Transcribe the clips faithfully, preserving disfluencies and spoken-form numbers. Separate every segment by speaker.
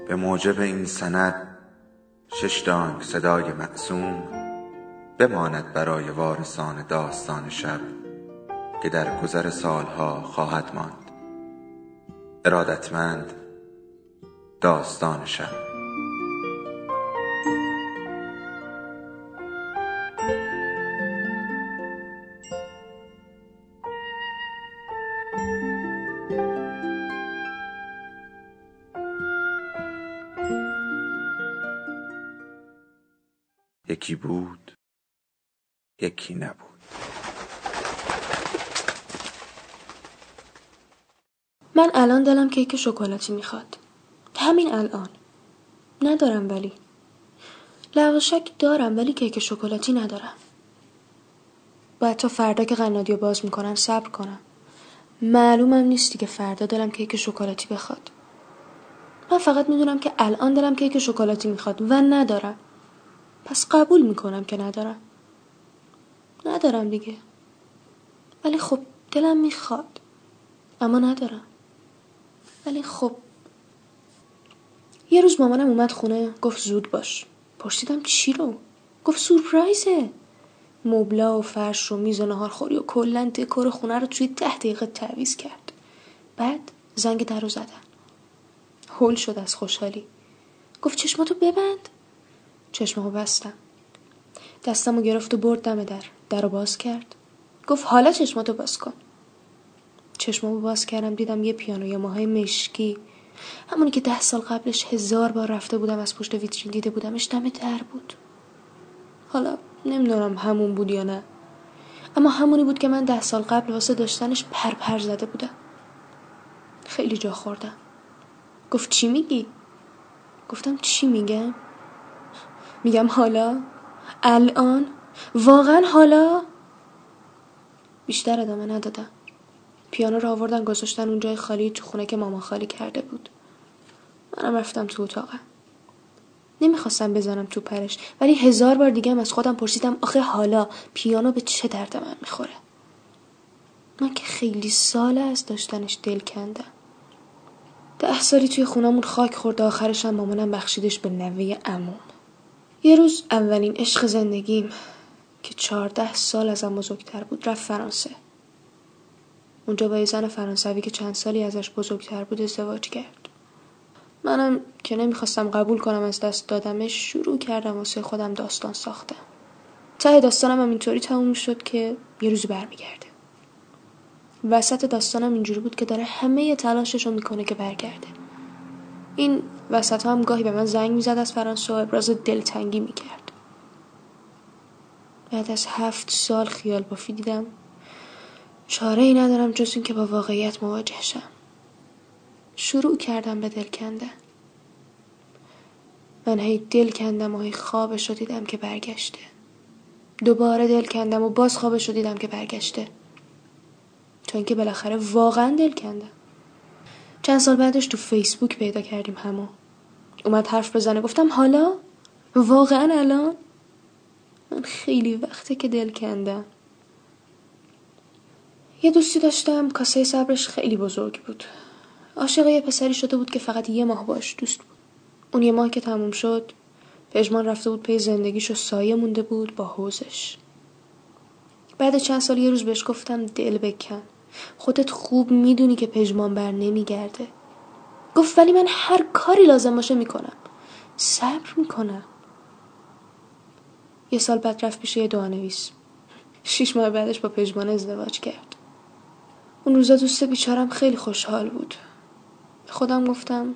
Speaker 1: به موجب این سند شش دانگ صدای معصوم بماند برای وارثان داستان شب که در گذر سالها خواهد ماند. ارادتمند، داستان شب. یکی بود، یکی نبود.
Speaker 2: من الان دلم کیک شکلاتی میخواد. همین الان. ندارم ولی. لغشک دارم ولی کیک شکلاتی ندارم. باید تا فردا که قنادیو باز میکنن صبر کنم. معلومم نیستی که فردا دلم کیک شکلاتی بخواد. من فقط میدونم که الان دلم کیک شکلاتی میخواد و ندارم. پس قبول میکنم که ندارم. ندارم دیگه. ولی خب دلم میخواد. اما ندارم. ولی خب یه روز مامانم اومد خونه، گفت زود باش. پرسیدم چی رو؟ گفت سورپرایزه. مبلا و فرش و میز و ناهارخوری و کلا دکور خونه رو توی ده دقیقه تعویض کرد. بعد زنگ در رو زدن. هول شد از خوشحالی. گفت چشماتو ببند. چشمامو بستم. دستمو گرفت و برد دم در. در رو باز کرد. گفت حالا چشماتو باز کن. چشمامو باز کردم، دیدم یه پیانو یاماهای مشکی، همونی که ده سال قبلش هزار بار رفته بودم از پشت ویترین دیده بودمش، دم در بود. حالا نمیدونم همون بود یا نه، اما همونی بود که من ده سال قبل واسه داشتنش پر پر زده بودم. خیلی جا خوردم. گفت چی میگی؟ گفتم چی میگم؟ میگم حالا؟ الان؟ واقعا حالا؟ بیشتر ادامه ندادم. پیانو رو آوردن گذاشتن اون جای خالی تو خونه که مامان خالی کرده بود. منم رفتم تو اتاقم. نمیخواستم بزنم تو پرش، ولی هزار بار دیگه هم از خودم پرسیدم آخه حالا پیانو به چه درد من میخوره؟ من که خیلی ساله از داشتنش دل کندم. ده سالی توی خونمون خاک خورد، آخرش هم مامانم بخشیدش به نوه عموم. یه روز اولین عشق زندگیم که چهارده سال ازم بزرگتر بود رفت فرانسه. اونجا با یه زن فرانسوی که چند سالی ازش بزرگتر بود ازدواج کرد. منم که نمیخواستم قبول کنم از دست دادمش، شروع کردم واسه خودم داستان ساختم. ته داستانم هم اینطوری تموم شد که یه روزی برمیگرده. وسط داستانم اینجوری بود که داره همه تلاششو میکنه که برگرده. این وسط هم گاهی به من زنگ میزد از فرانسه و ابراز دلتنگی میکرد. بعد از هفت سال خیال بافی دیدم چاره ای ندارم جز این که با واقعیت مواجه شم. شروع کردم به دل کندن. من هی دل کندم و هی خوابش رو دیدم که برگشته. دوباره دل کندم و باز خوابش رو دیدم که برگشته. تا اینکه بالاخره واقعا دل کندم. چند سال بعدش تو فیسبوک پیدا کردیم همو. اومد حرف بزنه، گفتم حالا؟ واقعا الان؟ من خیلی وقته که دل کندم. یه دوستی داشتم کاسه صبرش خیلی بزرگ بود. عاشق یه پسری شده بود که فقط یه ماه باش دوست بود. اون یه ماه که تموم شد پژمان رفته بود پی زندگیش و سایه مونده بود با حوزش. بعد چند سال یه روز بهش گفتم دل بکن، خودت خوب میدونی که پژمان بر نمیگرده. گفت ولی من هر کاری لازم باشه میکنم، صبر میکنم. یه سال بعد رفت پیش یه دعانویس. شیش ماه بعدش با پژمان ازدواج کرد. اون روزا دوست بیچارم خیلی خوشحال بود. خودم گفتم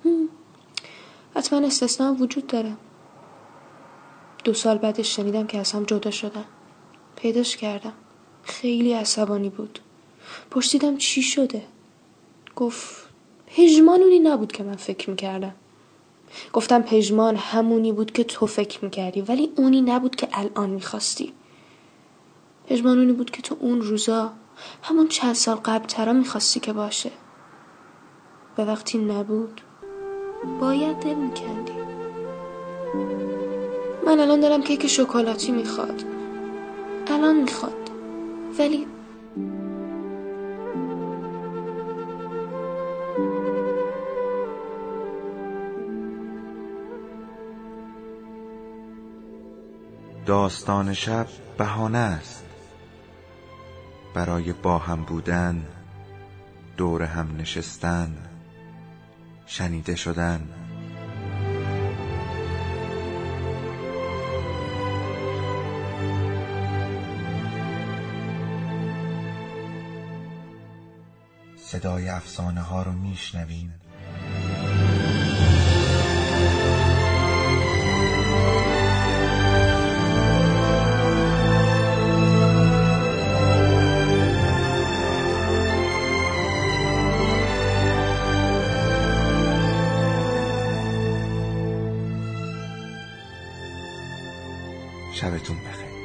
Speaker 2: حتما استثناء وجود داره. دو سال بعدش شنیدم که از هم جدا شدن. پیداش کردم. خیلی عصبانی بود. پرسیدم چی شده؟ گفت پژمان اونی نبود که من فکر میکردم. گفتم پژمان همونی بود که تو فکر میکردی، ولی اونی نبود که الان میخواستی. پژمان اونی بود که تو اون روزا همون چند سال قبل ترا میخواستی که باشه. و وقتی نبود باید دل میکندی. من الان دارم کیک شکلاتی میخواد. الان میخواد. ولی
Speaker 1: داستان شب بهانه است برای با هم بودن، دور هم نشستن، شنیده شدن. صدای افسانه ها رو میشنویم. شبتون بخیر.